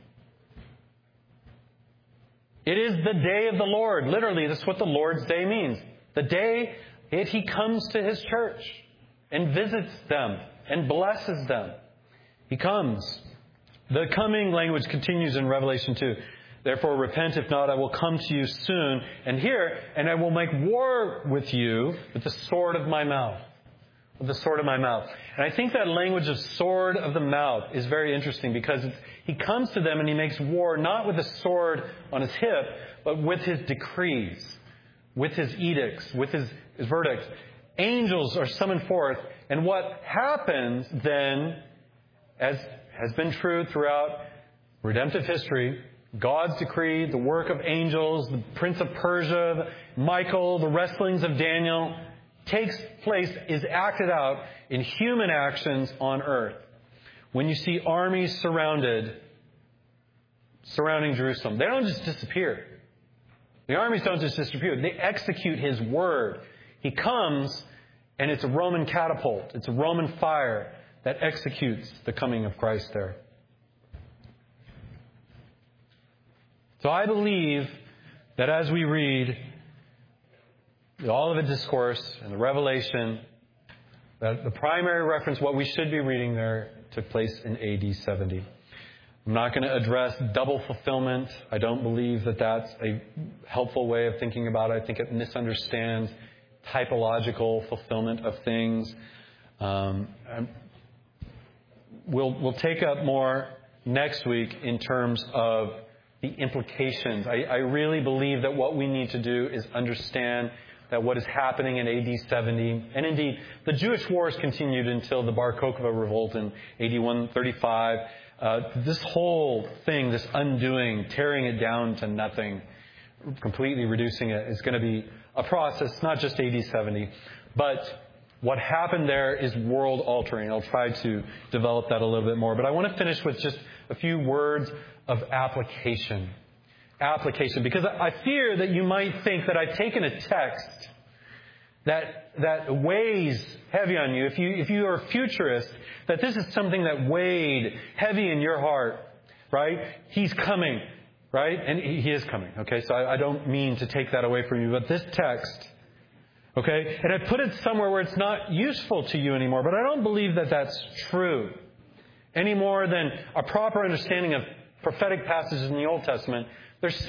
It is the day of the Lord. Literally, that's what the Lord's Day means. The day He comes to His church and visits them and blesses them. He comes. The coming language continues in Revelation 2. Therefore, repent. If not, I will come to you soon. And I will make war with you with the sword of my mouth. With the sword of my mouth. And I think that language of sword of the mouth is very interesting because He comes to them and He makes war not with a sword on His hip, but with His decrees, with His edicts, with His verdicts. Angels are summoned forth. And what happens then, as has been true throughout redemptive history, God's decree, the work of angels, the Prince of Persia, Michael, the wrestlings of Daniel, takes place, is acted out in human actions on earth. When you see armies surrounding Jerusalem, they don't just disappear. The armies don't just disappear. They execute His word. He comes, and it's a Roman catapult. It's a Roman fire that executes the coming of Christ there. So I believe that as we read the Olivet Discourse and the Revelation, that the primary reference, what we should be reading there, took place in AD 70. I'm not going to address double fulfillment. I don't believe that that's a helpful way of thinking about it. I think it misunderstands typological fulfillment of things. We'll take up more next week in terms of the implications. I really believe that what we need to do is understand that what is happening in AD 70, and indeed, the Jewish wars continued until the Bar Kokhba revolt in AD 135. This whole thing, this undoing, tearing it down to nothing, completely reducing it, is going to be a process, not just AD 70, but what happened there is world-altering. I'll try to develop that a little bit more. But I want to finish with just a few words of application. Application. Because I fear that you might think that I've taken a text that weighs heavy on you. If you are a futurist, that this is something that weighed heavy in your heart, right? He's coming, right? And He is coming, okay? So I don't mean to take that away from you. But this text, okay? And I put it somewhere where it's not useful to you anymore. But I don't believe that that's true any more than a proper understanding of prophetic passages in the Old Testament. It's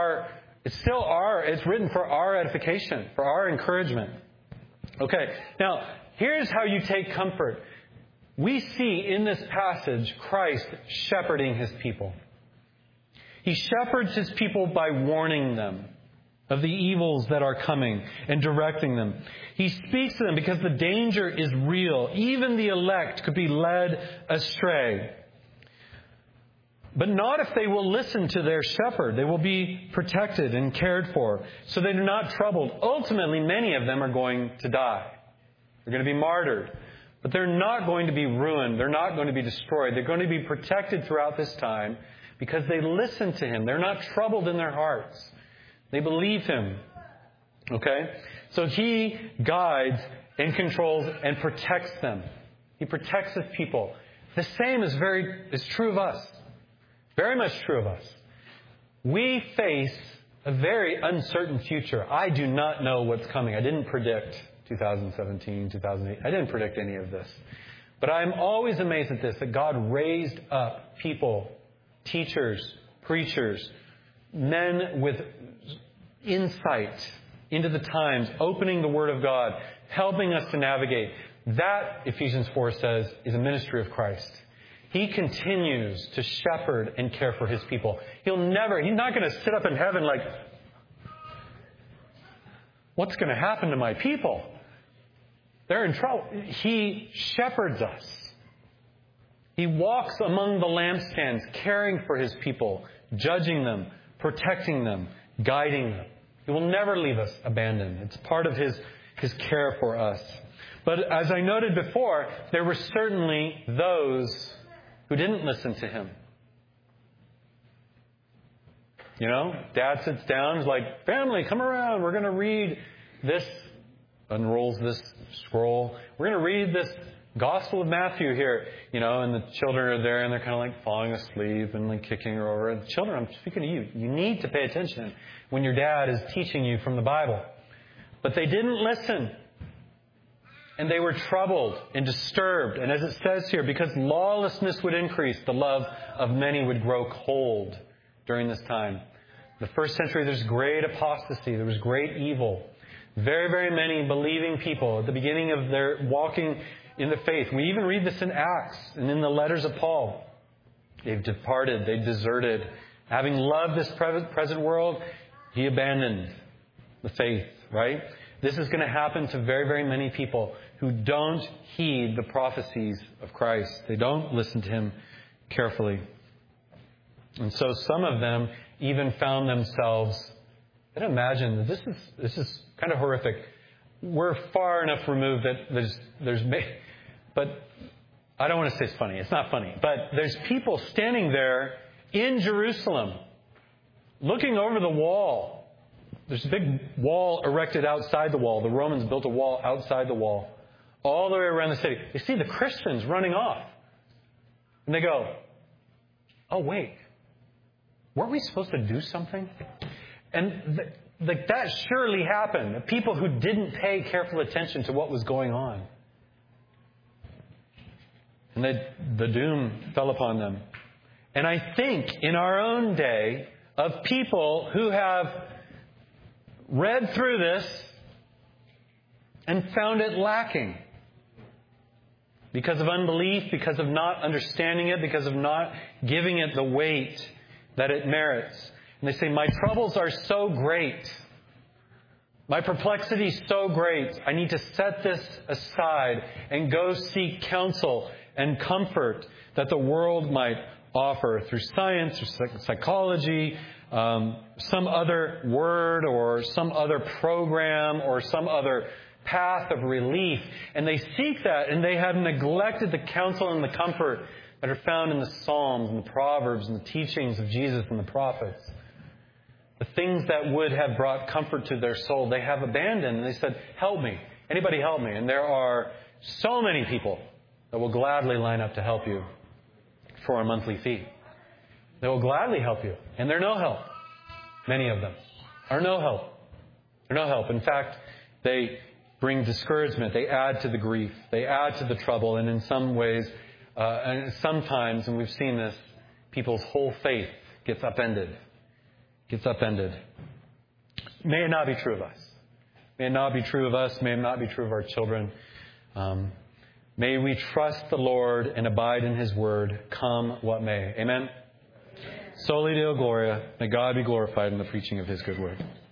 written for our edification, for our encouragement. Okay, now, here's how you take comfort. We see in this passage Christ shepherding His people. He shepherds His people by warning them of the evils that are coming and directing them. He speaks to them because the danger is real. Even the elect could be led astray. But not if they will listen to their shepherd. They will be protected and cared for, so they're not troubled. Ultimately, many of them are going to die. They're going to be martyred. But they're not going to be ruined. They're not going to be destroyed. They're going to be protected throughout this time because they listen to Him. They're not troubled in their hearts. They believe Him. Okay? So He guides and controls and protects them. He protects His people. The same is true of us. Very much true of us. We face a very uncertain future. I do not know what's coming. I didn't predict 2017, 2008. I didn't predict any of this. But I'm always amazed at this, that God raised up people, teachers, preachers, men with insight into the times, opening the Word of God, helping us to navigate. That, Ephesians 4 says, is a ministry of Christ. He continues to shepherd and care for His people. He's not going to sit up in heaven like, what's going to happen to my people? They're in trouble. He shepherds us. He walks among the lampstands, caring for His people, judging them, protecting them, guiding them. He will never leave us abandoned. It's part of His care for us. But as I noted before, there were certainly those who didn't listen to Him. Dad sits down, is like, family, come around. We're going to read this, unrolls this scroll. We're going to read this Gospel of Matthew here, and the children are there and they're kind of like falling asleep and like kicking her over. And children, I'm speaking to you. You need to pay attention when your dad is teaching you from the Bible. But they didn't listen. And they were troubled and disturbed. And as it says here, because lawlessness would increase, the love of many would grow cold during this time. The first century, there's great apostasy. There was great evil. Very, very many believing people at the beginning of their walking in the faith. We even read this in Acts and in the letters of Paul. They've departed. They deserted. Having loved this present world, he abandoned the faith, right? This is going to happen to very, very many people who don't heed the prophecies of Christ. They don't listen to Him carefully. And so some of them even found themselves, I can imagine that this is kind of horrific. We're far enough removed that but I don't want to say it's funny. It's not funny. But there's people standing there in Jerusalem looking over the wall. There's a big wall erected outside the wall. The Romans built a wall outside the wall, all the way around the city. They see the Christians running off. And they go, oh, wait. Weren't we supposed to do something? And that surely happened. The people who didn't pay careful attention to what was going on. And the doom fell upon them. And I think in our own day of people who have read through this and found it lacking because of unbelief, because of not understanding it, because of not giving it the weight that it merits. And they say, my troubles are so great. My perplexity is so great. I need to set this aside and go seek counsel and comfort that the world might offer through science or psychology, some other word or some other program or some other path of relief. And they seek that, and they have neglected the counsel and the comfort that are found in the Psalms and the Proverbs and the teachings of Jesus and the prophets. The things that would have brought comfort to their soul, they have abandoned. And they said, help me. Anybody help me? And there are so many people that will gladly line up to help you for a monthly fee. They will gladly help you. And they're no help. Many of them are no help. They're no help. In fact, they bring discouragement. They add to the grief. They add to the trouble. And in some ways, and sometimes, and we've seen this, people's whole faith gets upended. May it not be true of us. May it not be true of us. May it not be true of our children. May we trust the Lord and abide in His word, come what may. Amen? Soli Deo Gloria. May God be glorified in the preaching of His good word.